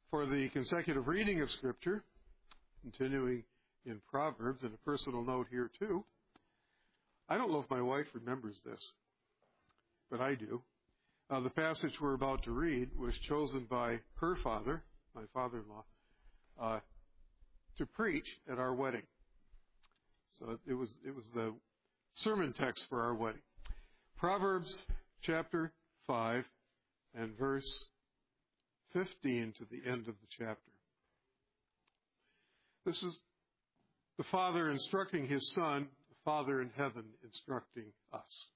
For the consecutive reading of Scripture, continuing in Proverbs, and a personal note here too, I don't know if my wife remembers this, but I do. The passage we're about to read was chosen by her father, my father-in-law, to preach at our wedding. So it was the sermon text for our wedding. Proverbs chapter 5 and verse 15 to the end of the chapter. This is the Father instructing His Son, the Father in heaven instructing us.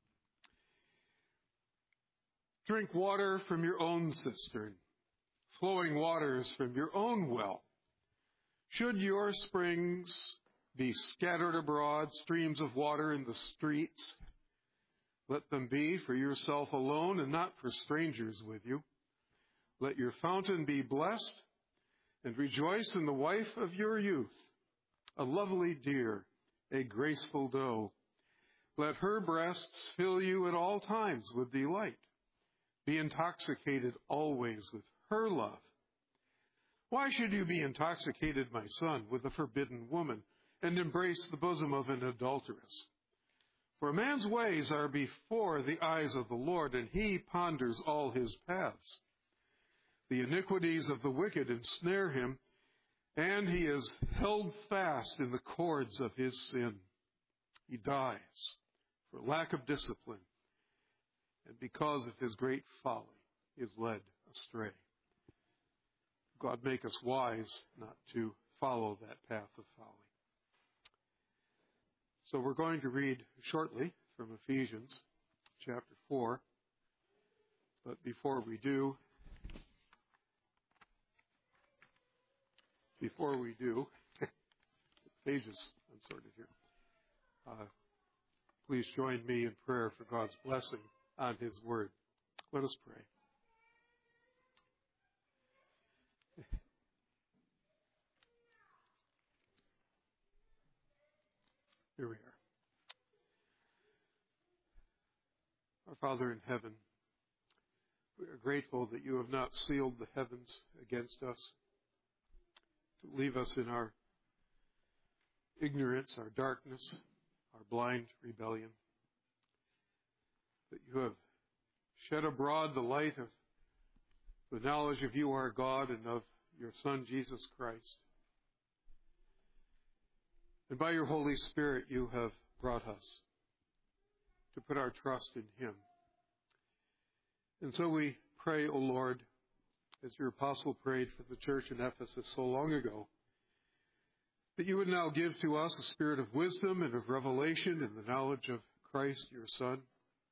Drink water from your own cistern, flowing waters from your own well. Should your springs be scattered abroad, streams of water in the streets, let them be for yourself alone and not for strangers with you. Let your fountain be blessed, and rejoice in the wife of your youth, a lovely deer, a graceful doe. Let her breasts fill you at all times with delight. Be intoxicated always with her love. Why should you be intoxicated, my son, with a forbidden woman, and embrace the bosom of an adulteress? For a man's ways are before the eyes of the Lord, and He ponders all his paths. The iniquities of the wicked ensnare him, and he is held fast in the cords of his sin. He dies for lack of discipline, and because of his great folly is led astray. God make us wise not to follow that path of folly. So we're going to read shortly from Ephesians chapter 4. But before we do, pages unsorted here. Please join me in prayer for God's blessing on His Word. Let us pray. Here we are. Our Father in heaven, we are grateful that you have not sealed the heavens against us, to leave us in our ignorance, our darkness, our blind rebellion. That you have shed abroad the light of the knowledge of you, our God, and of your Son, Jesus Christ. And by your Holy Spirit, you have brought us to put our trust in Him. And so we pray, O Lord, as your apostle prayed for the church in Ephesus so long ago, that you would now give to us a spirit of wisdom and of revelation in the knowledge of Christ, your Son,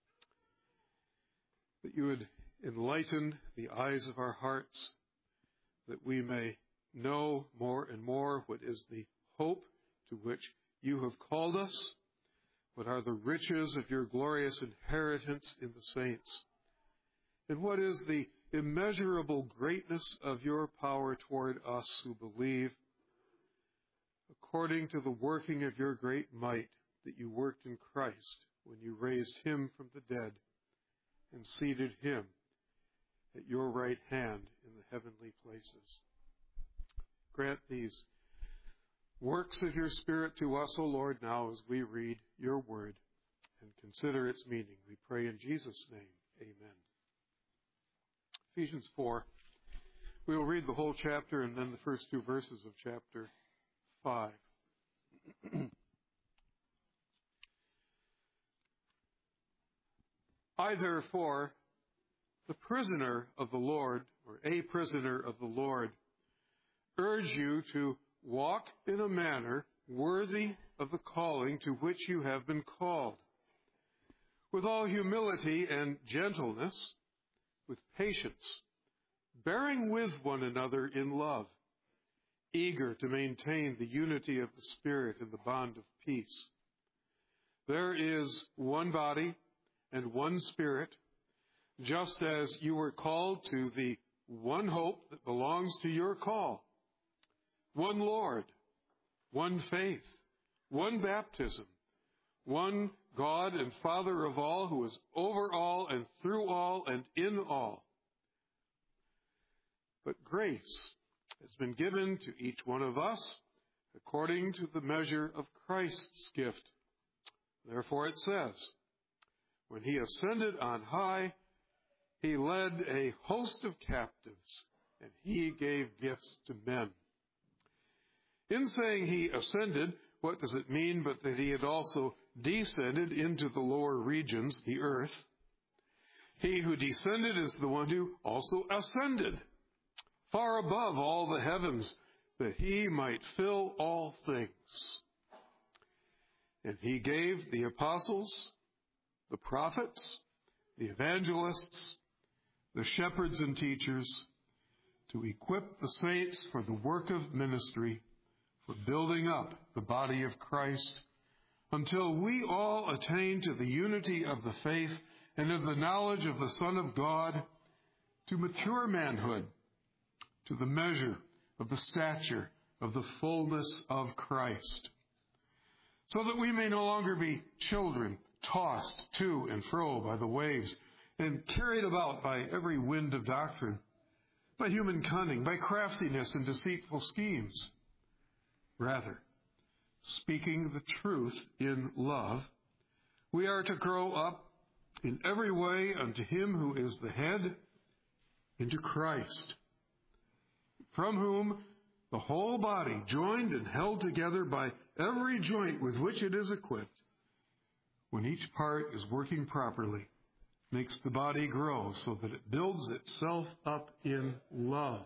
that you would enlighten the eyes of our hearts, that we may know more and more what is the hope to which you have called us, what are the riches of your glorious inheritance in the saints, and what is the immeasurable greatness of your power toward us who believe, according to the working of your great might that you worked in Christ when you raised Him from the dead and seated Him at your right hand in the heavenly places. Grant these works of your Spirit to us, O Lord, now as we read your word and consider its meaning. We pray in Jesus' name. Amen. Ephesians 4. We will read the whole chapter and then the first two verses of chapter 5. I, therefore, the prisoner of the Lord, or a prisoner of the Lord, urge you to walk in a manner worthy of the calling to which you have been called, with all humility and gentleness, with patience, bearing with one another in love, eager to maintain the unity of the Spirit in the bond of peace. There is one body and one Spirit, just as you were called to the one hope that belongs to your call. One Lord, one faith, one baptism, one God and Father of all, who is over all and through all and in all. But grace has been given to each one of us according to the measure of Christ's gift. Therefore it says, when he ascended on high, he led a host of captives, and he gave gifts to men. In saying he ascended, what does it mean but that he had also descended into the lower regions, the earth? He who descended is the one who also ascended far above all the heavens, that he might fill all things. And he gave the apostles, the prophets, the evangelists, the shepherds and teachers, to equip the saints for the work of ministry, for building up the body of Christ, until we all attain to the unity of the faith and of the knowledge of the Son of God, to mature manhood, to the measure of the stature of the fullness of Christ, so that we may no longer be children, tossed to and fro by the waves, and carried about by every wind of doctrine, by human cunning, by craftiness and deceitful schemes. Rather, speaking the truth in love, we are to grow up in every way unto him who is the head, into Christ, from whom the whole body, joined and held together by every joint with which it is equipped, when each part is working properly, makes the body grow so that it builds itself up in love.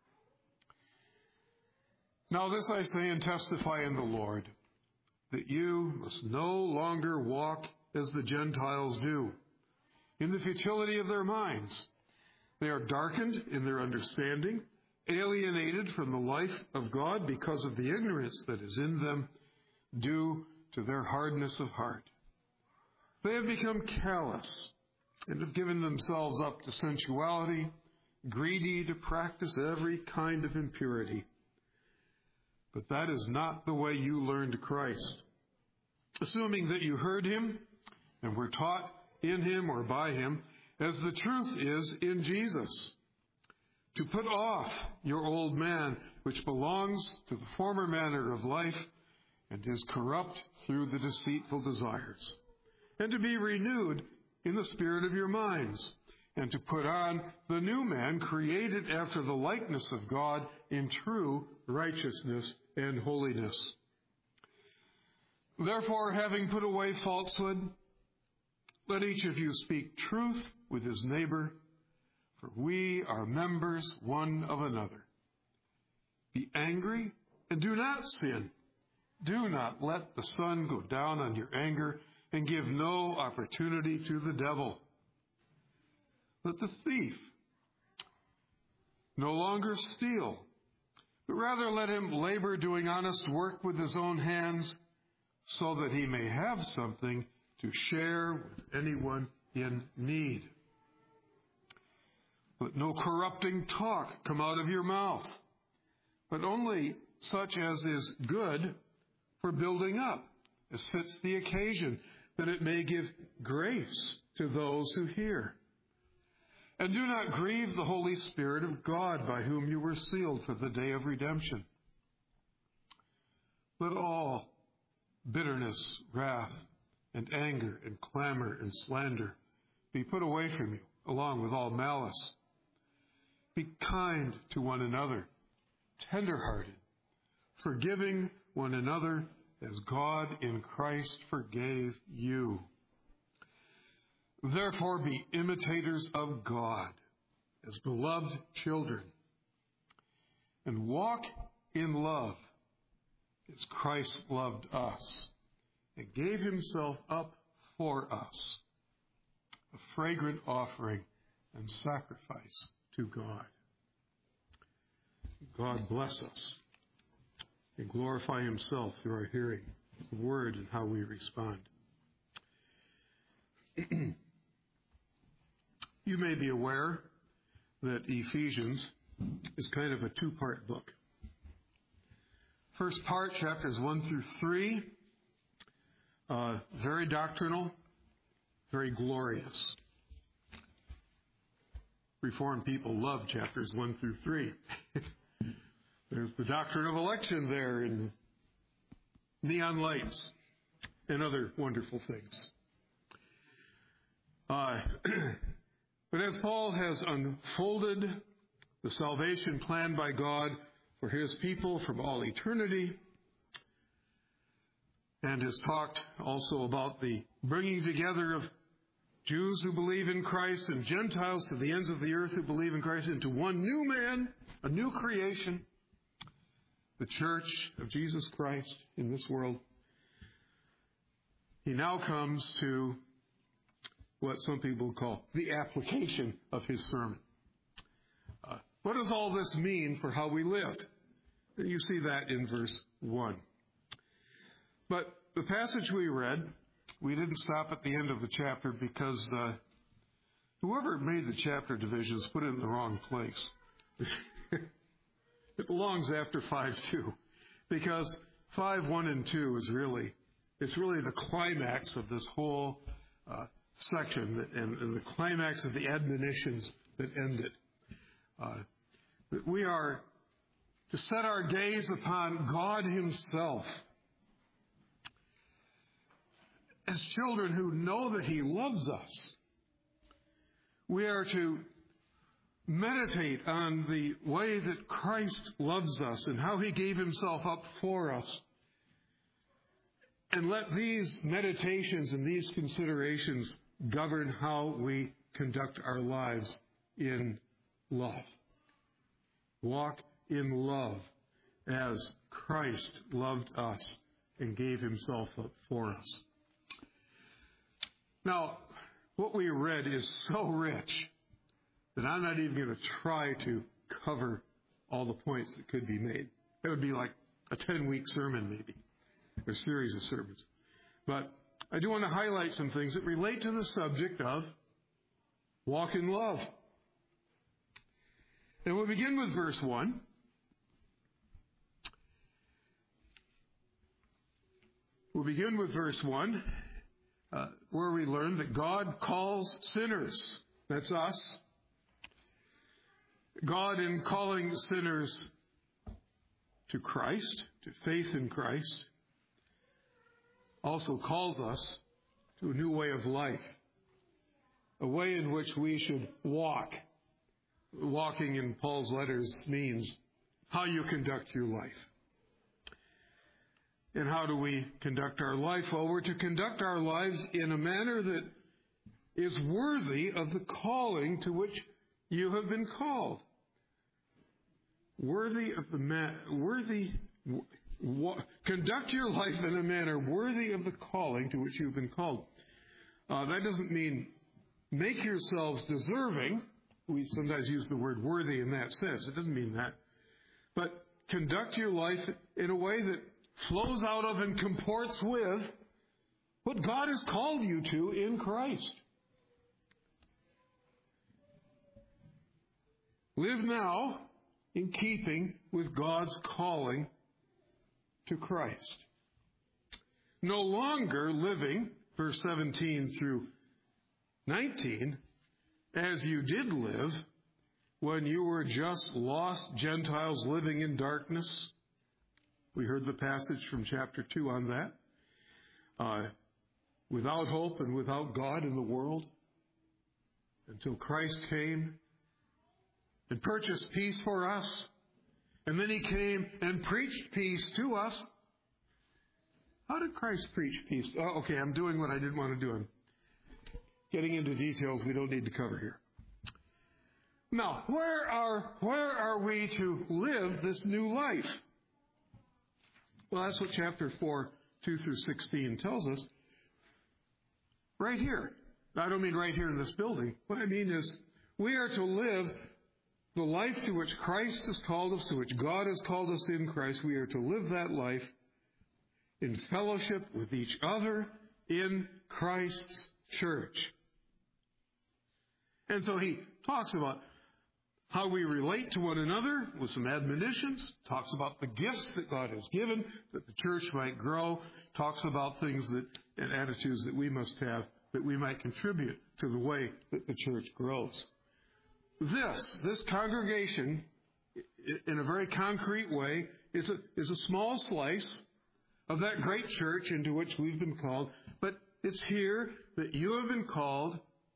Now this I say and testify in the Lord, that you must no longer walk as the Gentiles do, in the futility of their minds. They are darkened in their understanding, alienated from the life of God because of the ignorance that is in them, due to their hardness of heart. They have become callous and have given themselves up to sensuality, greedy to practice every kind of impurity. But that is not the way you learned Christ. Assuming that you heard him and were taught in him or by him, as the truth is in Jesus, to put off your old man, which belongs to the former manner of life and is corrupt through the deceitful desires, and to be renewed in the spirit of your minds, and to put on the new man created after the likeness of God in true righteousness and holiness. Therefore, having put away falsehood, let each of you speak truth with his neighbor, for we are members one of another. Be angry and do not sin. Do not let the sun go down on your anger, and give no opportunity to the devil. Let the thief no longer steal, but rather let him labor doing honest work with his own hands, so that he may have something to share with anyone in need. Let no corrupting talk come out of your mouth, but only such as is good for building up, as fits the occasion, that it may give grace to those who hear. And do not grieve the Holy Spirit of God, by whom you were sealed for the day of redemption. Let all bitterness, wrath, and anger, and clamor, and slander be put away from you, along with all malice. Be kind to one another, tender-hearted, forgiving one another as God in Christ forgave you. Therefore be imitators of God as beloved children, and walk in love as Christ loved us and gave himself up for us, a fragrant offering and sacrifice to God. God bless us and glorify himself through our hearing of the word and how we respond. You may be aware that Ephesians is kind of a two-part book. First part, chapters 1 through 3, very doctrinal, very glorious. Reformed people love chapters 1 through 3. There's the doctrine of election there, and neon lights, and other wonderful things. But as Paul has unfolded the salvation planned by God for his people from all eternity, and has talked also about the bringing together of Jews who believe in Christ and Gentiles to the ends of the earth who believe in Christ into one new man, a new creation, the church of Jesus Christ in this world, he now comes to what some people call the application of his sermon. What does all this mean for how we live? You see that in verse 1. But the passage we read, we didn't stop at the end of the chapter because whoever made the chapter divisions put it in the wrong place. It belongs after 5:2, because 5:1 and 2 is really the climax of this whole section and the climax of the admonitions that end it. That we are to set our gaze upon God himself as children who know that he loves us. We are to meditate on the way that Christ loves us and how he gave himself up for us. And let these meditations and these considerations govern how we conduct our lives in love. Walk in love as Christ loved us and gave himself up for us. Now, what we read is so rich that I'm not even going to try to cover all the points that could be made. It would be like a 10-week sermon maybe, or a series of sermons. But I do want to highlight some things that relate to the subject of walk in love. And we'll begin with verse 1. We'll begin with verse 1, where we learn that God calls sinners. That's us. God, in calling sinners to Christ, to faith in Christ, also calls us to a new way of life, a way in which we should walk. Walking in Paul's letters means how you conduct your life. And how do we conduct our life? Well, we're to conduct our lives in a manner that is worthy of the calling to which you have been called. Conduct your life in a manner worthy of the calling to which you've been called. That doesn't mean make yourselves deserving. We sometimes use the word worthy in that sense. It doesn't mean that. But conduct your life in a way that flows out of and comports with what God has called you to in Christ. Live now in keeping with God's calling to Christ. No longer living, verse 17 through 19, as you did live when you were just lost Gentiles living in darkness. We heard the passage from chapter 2 on that. Without hope and without God in the world, until Christ came and purchased peace for us. And then he came and preached peace to us. How did Christ preach peace? Oh, okay, I'm doing what I didn't want to do. I'm getting into details we don't need to cover here. Now, where are we to live this new life? Well, that's what chapter 4, 2 through 16 tells us. Right here. I don't mean right here in this building. What I mean is we are to live the life to which Christ has called us, to which God has called us in Christ. We are to live that life in fellowship with each other in Christ's church. And so he talks about how we relate to one another with some admonitions, talks about the gifts that God has given, that the church might grow, talks about things and attitudes that we must have, that we might contribute to the way that the church grows. This congregation in a very concrete way, is a small slice of that great church into which we've been called. But it's here that you have been called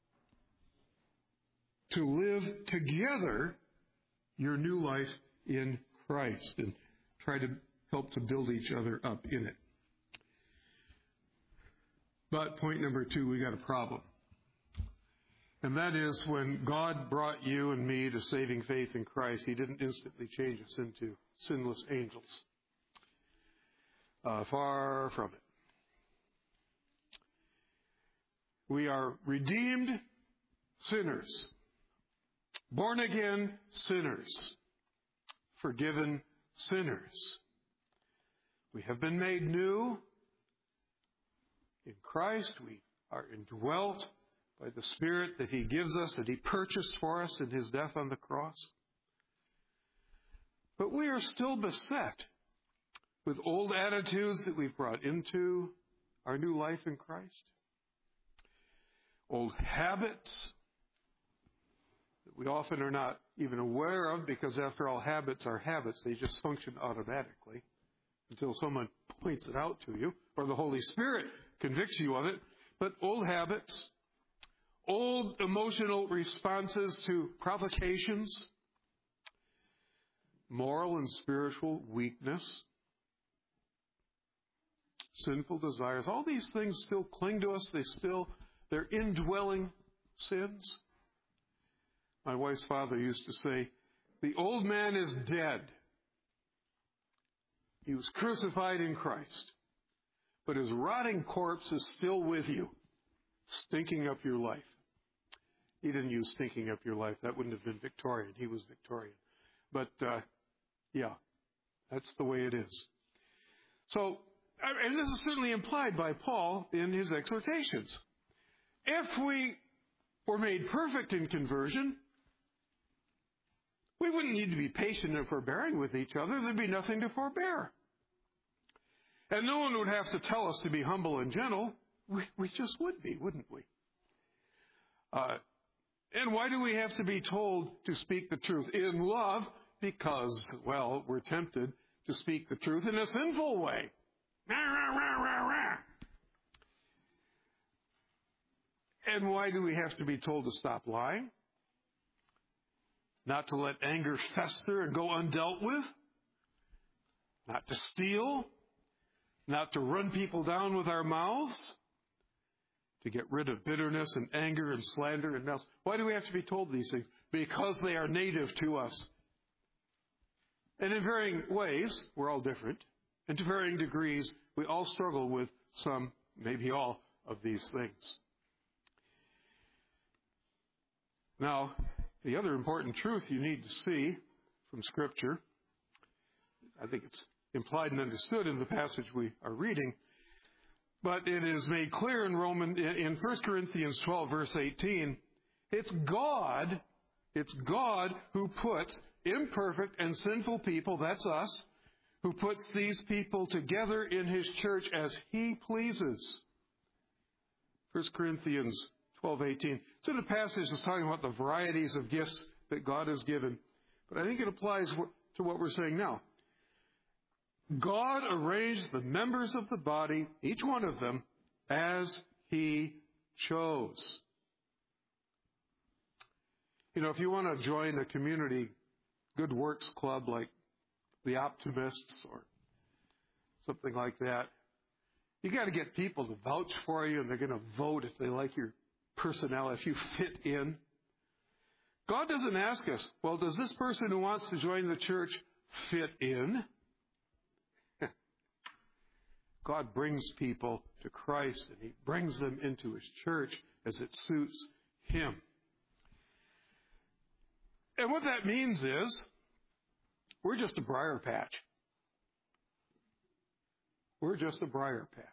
to live together your new life in Christ and try to help to build each other up in it. But point number 2, we got a problem. And that is when God brought you and me to saving faith in Christ, He didn't instantly change us into sinless angels. Far from it. We are redeemed sinners, born again sinners, forgiven sinners. We have been made new in Christ. We are indwelt by the Spirit that He gives us, that He purchased for us in His death on the cross. But we are still beset with old attitudes that we've brought into our new life in Christ. Old habits that we often are not even aware of, because after all, habits are habits. They just function automatically until someone points it out to you or the Holy Spirit convicts you of it. But old habits, old emotional responses to provocations, moral and spiritual weakness, sinful desires, all these things still cling to us. They're indwelling sins. My wife's father used to say, the old man is dead. He was crucified in Christ, but his rotting corpse is still with you, stinking up your life. He didn't use stinking up your life. That wouldn't have been Victorian. He was Victorian. But, yeah, that's the way it is. So, and this is certainly implied by Paul in his exhortations. If we were made perfect in conversion, we wouldn't need to be patient and forbearing with each other. There'd be nothing to forbear. And no one would have to tell us to be humble and gentle. We just would be, wouldn't we? And why do we have to be told to speak the truth in love? Because, well, we're tempted to speak the truth in a sinful way. And why do we have to be told to stop lying? Not to let anger fester and go undealt with? Not to steal? Not to run people down with our mouths? To get rid of bitterness and anger and slander and malice? Why do we have to be told these things? Because they are native to us. And in varying ways, we're all different. And to varying degrees, we all struggle with some, maybe all, of these things. Now, the other important truth you need to see from Scripture, I think it's implied and understood in the passage we are reading, but it is made clear in 1 Corinthians 12, verse 18, it's God who puts imperfect and sinful people, that's us, who puts these people together in His church as He pleases. 1 Corinthians 12:18. It's in a passage that's talking about the varieties of gifts that God has given. But I think it applies to what we're saying now. God arranged the members of the body, each one of them, as He chose. You know, if you want to join a community good works club like the Optimists or something like that, you got to get people to vouch for you, and they're going to vote if they like your personality, if you fit in. God doesn't ask us, well, does this person who wants to join the church fit in? God brings people to Christ, and He brings them into His church as it suits Him. And what that means is, we're just a briar patch. We're just a briar patch.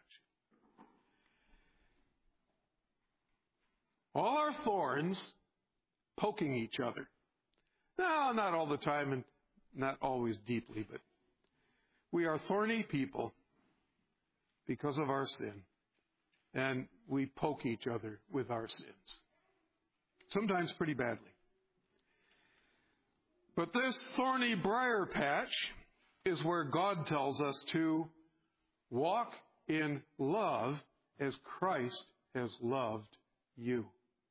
All our thorns poking each other. No, not all the time and not always deeply, but we are thorny people because of our sin. And we poke each other with our sins. Sometimes pretty badly. But this thorny briar patch is where God tells us to walk in love as Christ has loved you.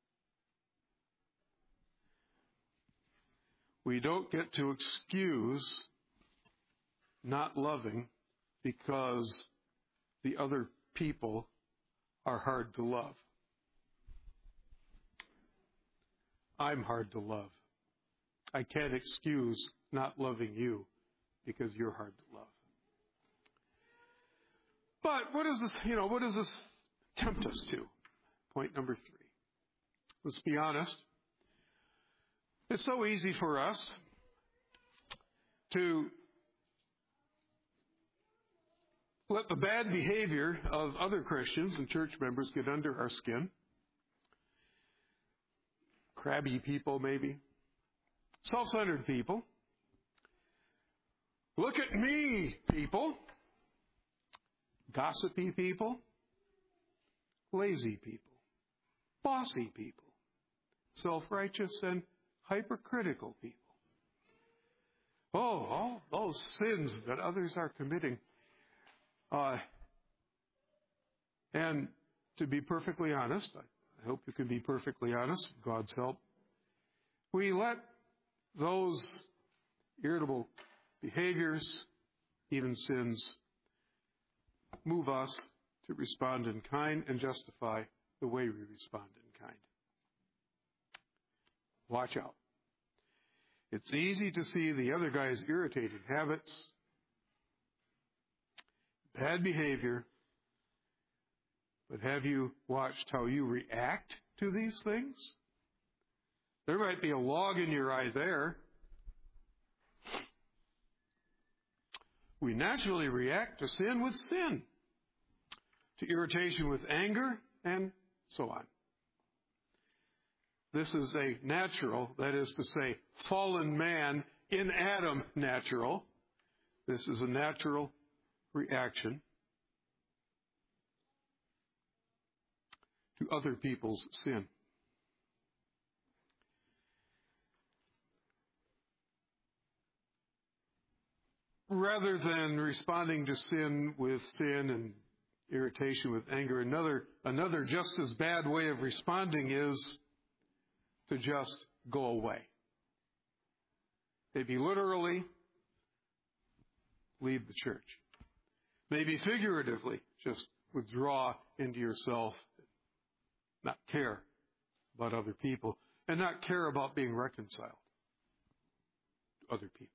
We don't get to excuse not loving because the other people are hard to love. I'm hard to love. I can't excuse not loving you because you're hard to love. But what does this tempt us to? Point number 3. Let's be honest. It's so easy for us to let the bad behavior of other Christians and church members get under our skin. Crabby people, maybe. Self-centered people. Look at me, people. Gossipy people. Lazy people. Bossy people. Self-righteous and hypercritical people. Oh, all those sins that others are committing. And to be perfectly honest, I hope you can be perfectly honest, with God's help, we let those irritable behaviors, even sins, move us to respond in kind and justify the way we respond in kind. Watch out. It's easy to see the other guy's irritating habits, bad behavior, but have you watched how you react to these things? There might be a log in your eye there. We naturally react to sin with sin, to irritation with anger, and so on. This is a natural, that is to say, fallen man in Adam natural. This is a natural reaction to other people's sin. Rather than responding to sin and irritation with anger, another just as bad way of responding is to just go away. Maybe literally leave the church. Maybe figuratively just withdraw into yourself, not care about other people, and not care about being reconciled to other people.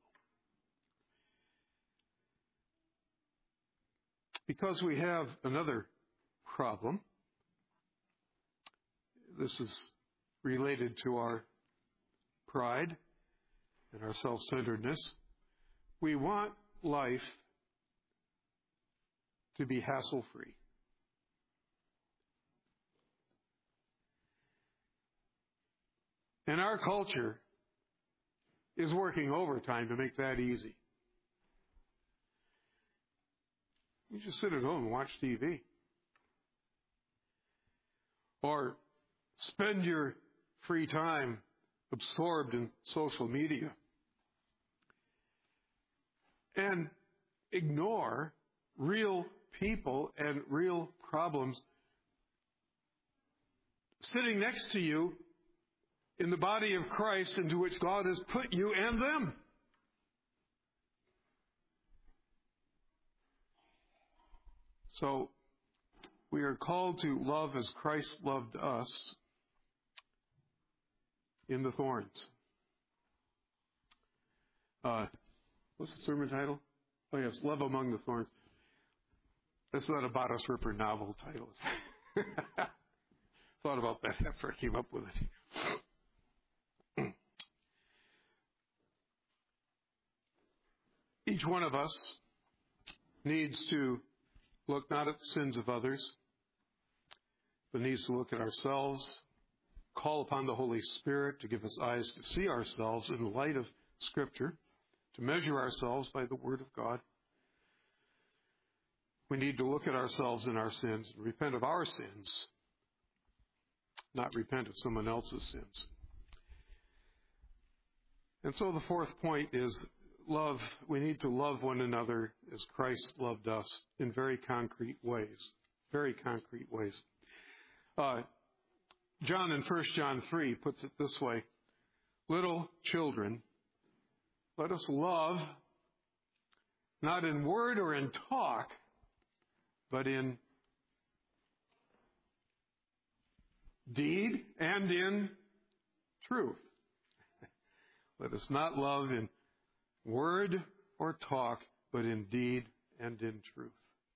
Because we have another problem. This is related to our pride and our self-centeredness. We want life to be hassle-free. And our culture is working overtime to make that easy. You just sit at home and watch TV. Or spend your free time absorbed in social media. And ignore real people and real problems sitting next to you in the body of Christ into which God has put you and them. So, we are called to love as Christ loved us in the thorns. What's the sermon title? Oh yes, Love Among the Thorns. That's not a Bodice Ripper novel title. Thought about that after I came up with it. Each one of us needs to look not at the sins of others, but needs to look at ourselves, call upon the Holy Spirit to give us eyes to see ourselves in the light of Scripture, to measure ourselves by the Word of God. We need to look at ourselves in our sins and repent of our sins, not repent of someone else's sins. And so the fourth point is love. We need to love one another as Christ loved us in very concrete ways. Very concrete ways. John in 1 John 3 puts it this way. Little children, let us love not in word or in talk, but in deed and in truth. Let us not love in word or talk, but in deed and in truth.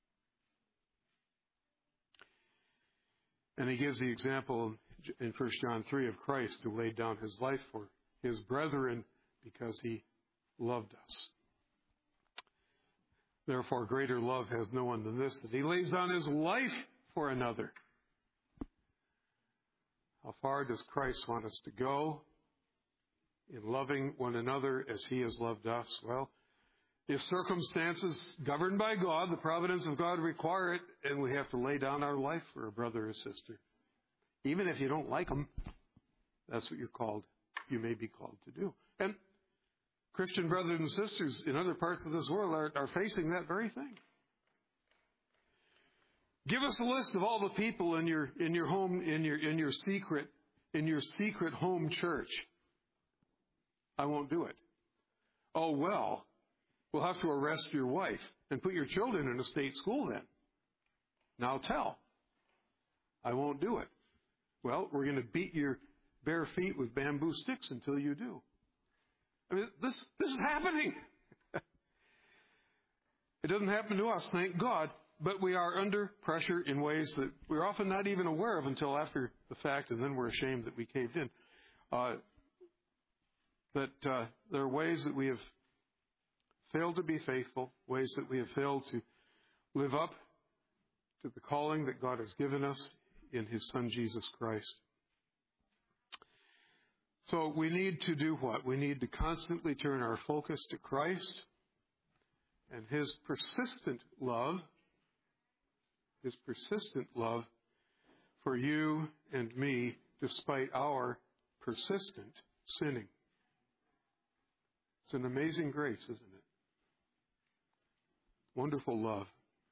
And he gives the example in 1 John 3 of Christ who laid down his life for his brethren because he loved us. Therefore, greater love has no one than this, that he lays down his life for another. How far does Christ want us to go in loving one another as he has loved us? Well, if circumstances governed by God, the providence of God require it, and we have to lay down our life for a brother or sister. Even if you don't like them, that's what you're called. You may be called to do. And Christian brothers and sisters in other parts of this world are facing that very thing. Give us a list of all the people in your home, in your secret home church. I won't do it. Oh, well, we'll have to arrest your wife and put your children in a state school then. Now tell. I won't do it. Well, we're going to beat your bare feet with bamboo sticks until you do. I mean, this is happening. It doesn't happen to us, thank God, but we are under pressure in ways that we're often not even aware of until after the fact, and then we're ashamed that we caved in. There are ways that we have failed to be faithful, ways that we have failed to live up to the calling that God has given us in His Son, Jesus Christ. So we need to do what? We need to constantly turn our focus to Christ and His persistent love for you and me, despite our persistent sinning. It's an amazing grace, isn't it? Wonderful love.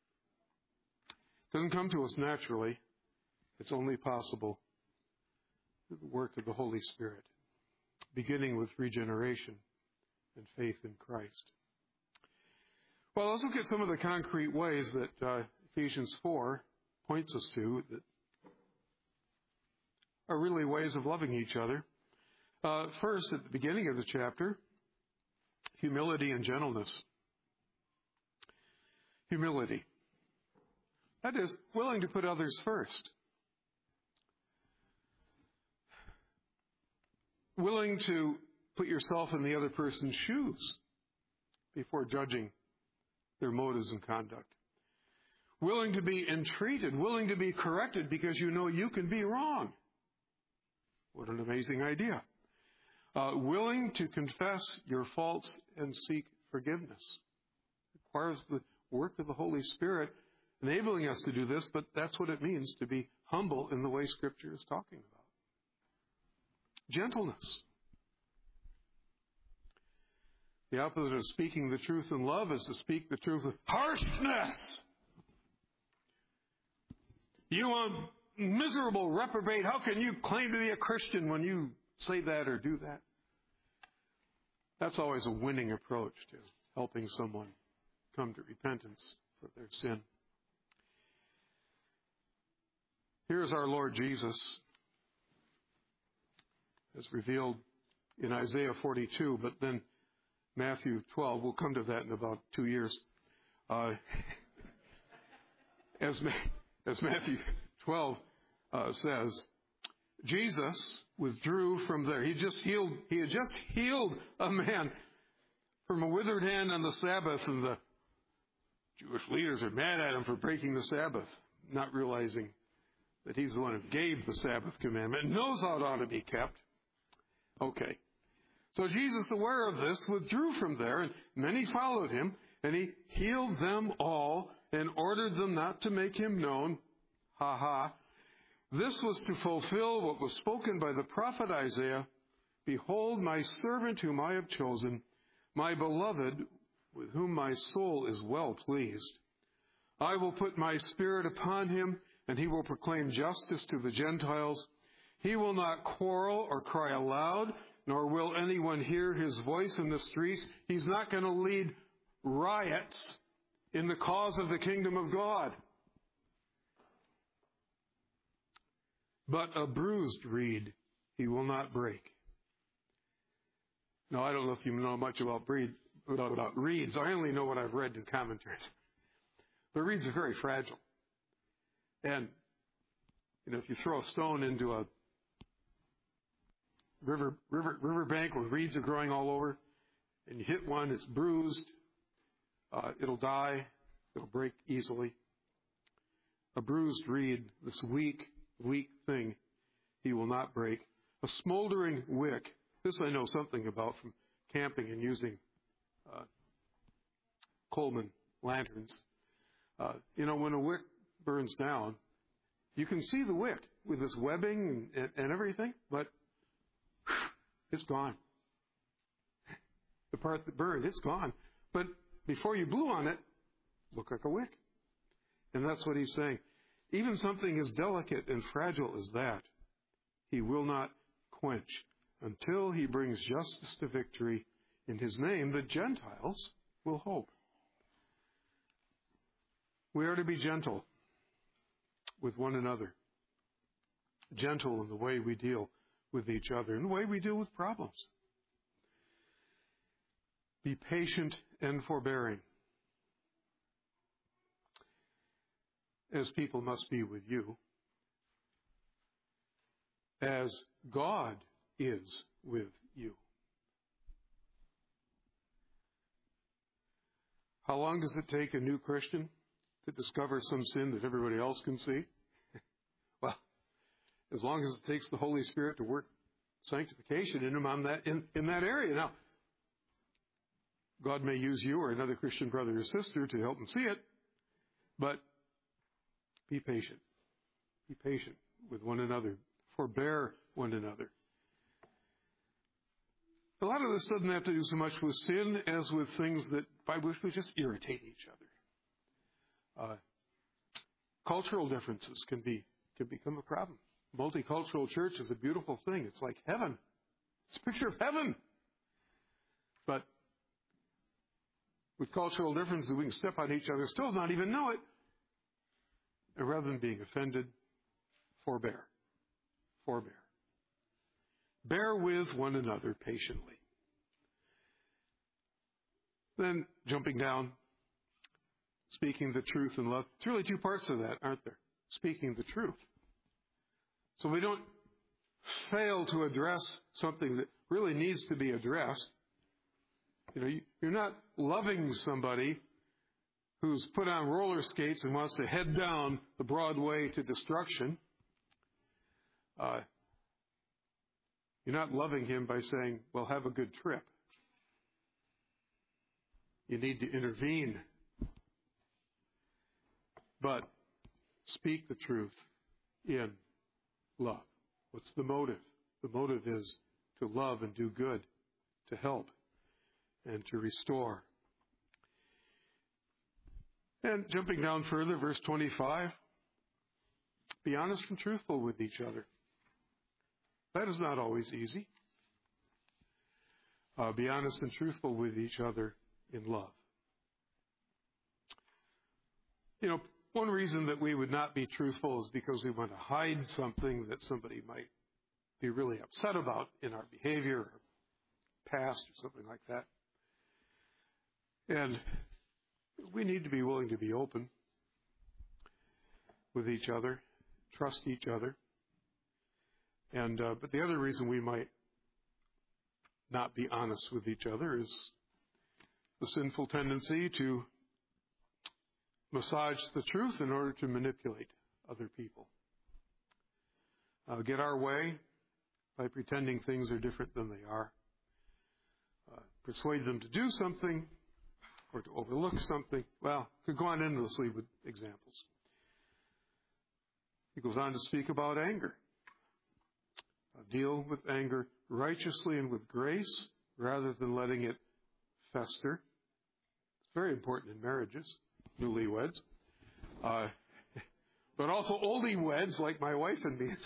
It doesn't come to us naturally. It's only possible through the work of the Holy Spirit, beginning with regeneration and faith in Christ. Well, let's look at some of the concrete ways that Ephesians 4 points us to that are really ways of loving each other. First, at the beginning of the chapter, humility and gentleness. Humility. That is, willing to put others first. Willing to put yourself in the other person's shoes before judging their motives and conduct. Willing to be entreated, willing to be corrected because you know you can be wrong. What an amazing idea. Willing to confess your faults and seek forgiveness. It requires the work of the Holy Spirit enabling us to do this, but that's what it means to be humble in the way Scripture is talking about. Gentleness. The opposite of speaking the truth in love is to speak the truth with harshness. You miserable reprobate, how can you claim to be a Christian when you say that or do that? That's always a winning approach to helping someone come to repentance for their sin. Here's our Lord Jesus, as revealed in Isaiah 42, but then Matthew 12. We'll come to that in about 2 years. As Matthew 12 says, Jesus withdrew from there. He had just healed a man from a withered hand on the Sabbath, and the Jewish leaders are mad at him for breaking the Sabbath, not realizing that he's the one who gave the Sabbath commandment and knows how it ought to be kept. Okay. So Jesus, aware of this, withdrew from there, and many followed him, and he healed them all and ordered them not to make him known. This was to fulfill what was spoken by the prophet Isaiah. Behold, my servant whom I have chosen, my beloved, with whom my soul is well pleased. I will put my Spirit upon him, and he will proclaim justice to the Gentiles. He will not quarrel or cry aloud, nor will anyone hear his voice in the streets. He's not going to lead riots in the cause of the kingdom of God. But a bruised reed he will not break. Now, I don't know if you know much about reeds. I only know what I've read in commentaries. But reeds are very fragile. And, if you throw a stone into a river bank where reeds are growing all over, and you hit one, it's bruised, it'll die, it'll break easily. A bruised reed, this weak thing, he will not break. A smoldering wick, this I know something about from camping and using Coleman lanterns. When a wick burns down, you can see the wick with this webbing and everything, but it's gone. The part that burned, it's gone. But before you blew on it, it looked like a wick. And that's what he's saying. Even something as delicate and fragile as that, he will not quench until he brings justice to victory. In his name, the Gentiles will hope. We are to be gentle with one another. Gentle in the way we deal with each other, in the way we deal with problems. Be patient and forbearing, as people must be with you, as God is with you. How long does it take a new Christian to discover some sin that everybody else can see? Well, as long as it takes the Holy Spirit to work sanctification in him in that area. Now, God may use you or another Christian brother or sister to help them see it, but be patient. Be patient with one another. Forbear one another. A lot of this doesn't have to do so much with sin as with things that by which we just irritate each other. Cultural differences can become a problem. Multicultural church is a beautiful thing. It's like heaven. It's a picture of heaven. But with cultural differences, we can step on each other's toes, not even know it. And rather than being offended, forbear. Forbear. Bear with one another patiently. Then, jumping down, speaking the truth in love. It's really two parts of that, aren't there? Speaking the truth. So we don't fail to address something that really needs to be addressed. You're not loving somebody who's put on roller skates and wants to head down the broad way to destruction. You're not loving him by saying, well, have a good trip. You need to intervene. But speak the truth in love. What's the motive? The motive is to love and do good, to help and to restore. And jumping down further, verse 25, be honest and truthful with each other. That is not always easy. Be honest and truthful with each other in love. One reason that we would not be truthful is because we want to hide something that somebody might be really upset about in our behavior or past or something like that. And we need to be willing to be open with each other, trust each other. And but the other reason we might not be honest with each other is the sinful tendency to massage the truth in order to manipulate other people. Get our way by pretending things are different than they are. Persuade them to do something or to overlook something. Well, could go on endlessly with examples. He goes on to speak about anger. Deal with anger righteously and with grace, rather than letting it fester. It's very important in marriages, newlyweds. But also oldie-weds, like my wife and me,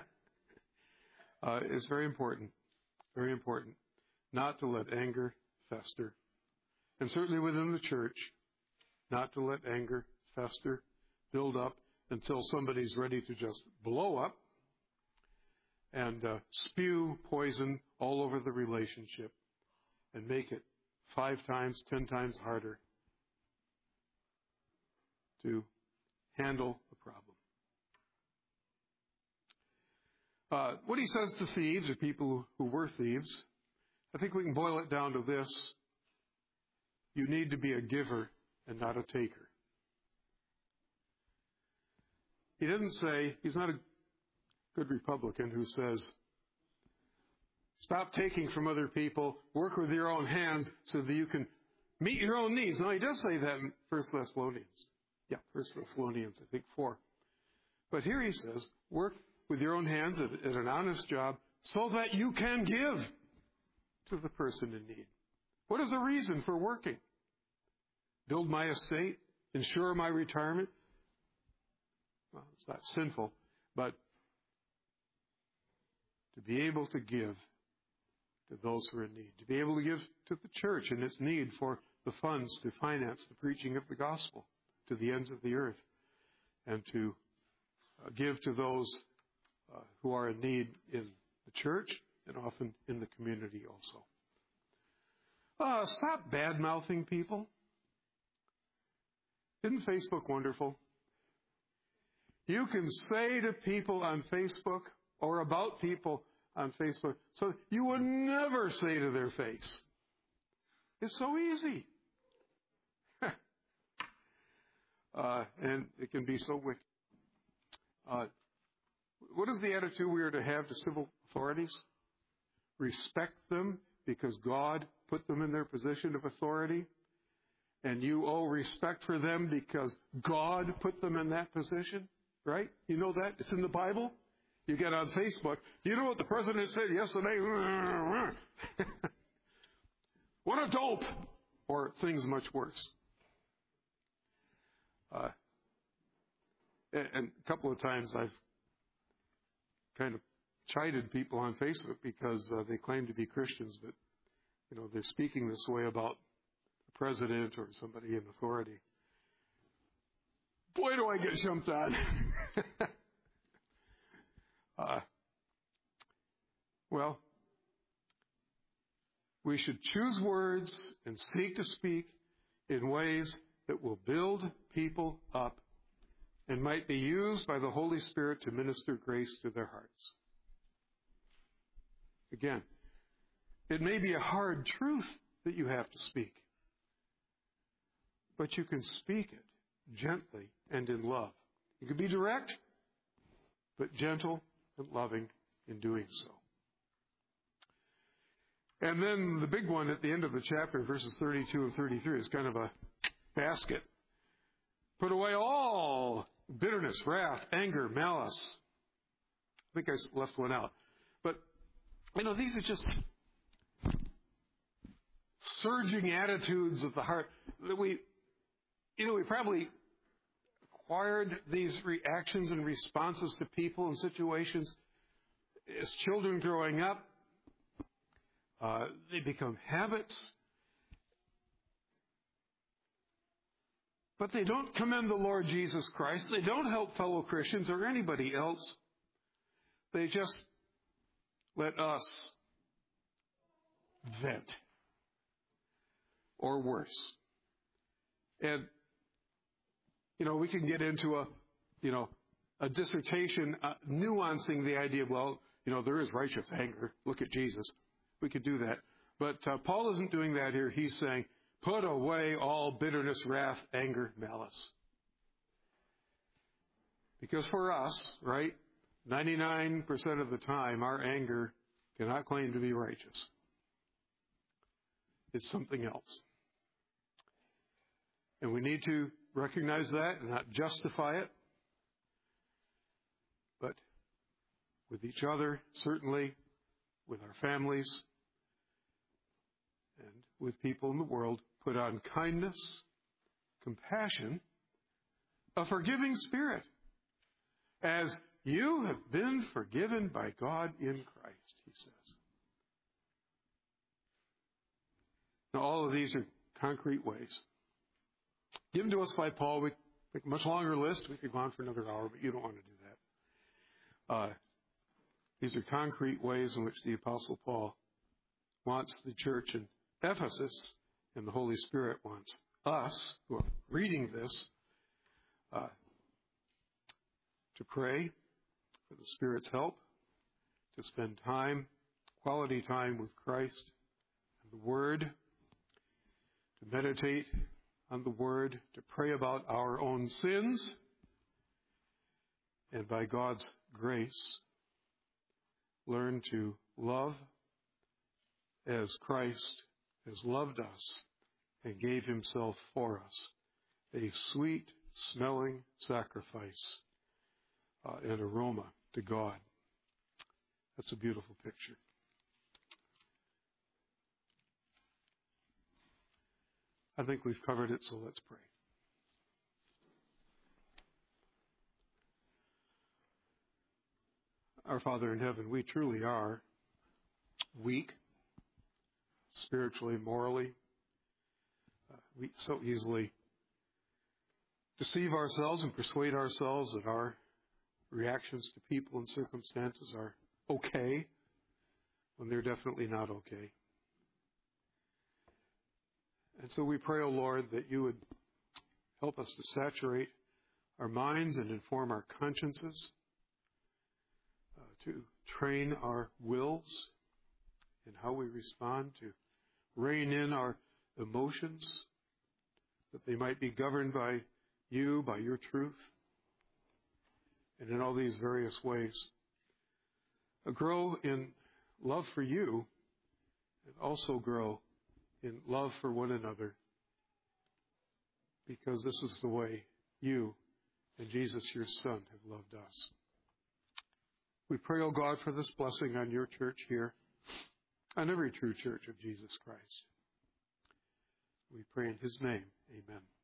is very important. Very important. Not to let anger fester. And certainly within the church, not to let anger fester, build up until somebody's ready to just blow up and spew poison all over the relationship and make it 5 times, 10 times harder to handle the problem. What he says to thieves, or people who were thieves, I think we can boil it down to this. You need to be a giver and not a taker. He didn't say, he's not a good Republican who says, stop taking from other people, work with your own hands so that you can meet your own needs. No, he does say that in 1 Thessalonians. Yeah, 1 Thessalonians, I think 4. But here he says, work with your own hands at an honest job so that you can give to the person in need. What is the reason for working? Build my estate? Ensure my retirement? Well, it's not sinful, but to be able to give to those who are in need, to be able to give to the church in its need for the funds to finance the preaching of the gospel to the ends of the earth, and to give to those who are in need in the church and often in the community also. Stop bad-mouthing people. Isn't Facebook wonderful? You can say to people on Facebook or about people on Facebook so you would never say to their face. It's so easy. And it can be so wicked. What is the attitude we are to have to civil authorities? Respect them because God put them in their position of authority. And you owe respect for them because God put them in that position. Right? You know that? It's in the Bible. You get on Facebook. Do you know what the president said yesterday? What a dope! Or things much worse. And a couple of times I've kind of chided people on Facebook because they claim to be Christians, but they're speaking this way about the president or somebody in authority. Boy, do I get jumped on. Well, we should choose words and seek to speak in ways that will build people up and might be used by the Holy Spirit to minister grace to their hearts. Again, it may be a hard truth that you have to speak, but you can speak it gently and in love. You can be direct, but gentle and loving in doing so. And then the big one at the end of the chapter, verses 32 and 33, is kind of a basket. Put away all bitterness, wrath, anger, malice. I think I left one out. But, these are just surging attitudes of the heart that we probably acquired these reactions and responses to people and situations as children growing up. They become habits. But they don't commend the Lord Jesus Christ. They don't help fellow Christians or anybody else. They just let us vent. Or worse. And, we can get into a dissertation nuancing the idea of, there is righteous anger. Look at Jesus. We could do that. But Paul isn't doing that here. He's saying, put away all bitterness, wrath, anger, malice. Because for us, right, 99% of the time, our anger cannot claim to be righteous. It's something else. And we need to recognize that and not justify it. But with each other, certainly, with our families, and with people in the world. Put on kindness, compassion, a forgiving spirit, as you have been forgiven by God in Christ, he says. Now, all of these are concrete ways given to us by Paul. We make a much longer list. We could go on for another hour, but you don't want to do that. These are concrete ways in which the Apostle Paul wants the church in Ephesus, and the Holy Spirit wants us, who are reading this, to pray for the Spirit's help, to spend time, quality time with Christ and the Word, to meditate on the Word, to pray about our own sins, and by God's grace, learn to love as Christ has loved us and gave himself for us, a sweet-smelling sacrifice, an aroma to God. That's a beautiful picture. I think we've covered it, so let's pray. Our Father in heaven, we truly are weak, spiritually, morally. We so easily deceive ourselves and persuade ourselves that our reactions to people and circumstances are okay when they're definitely not okay. And so we pray, O Lord, that you would help us to saturate our minds and inform our consciences, to train our wills in how we respond, to rein in our emotions, that they might be governed by you, by your truth, and in all these various ways. Grow in love for you, and also grow in love for one another, because this is the way you and Jesus, your Son, have loved us. We pray, O God, for this blessing on your church here, on every true church of Jesus Christ. We pray in his name. Amen.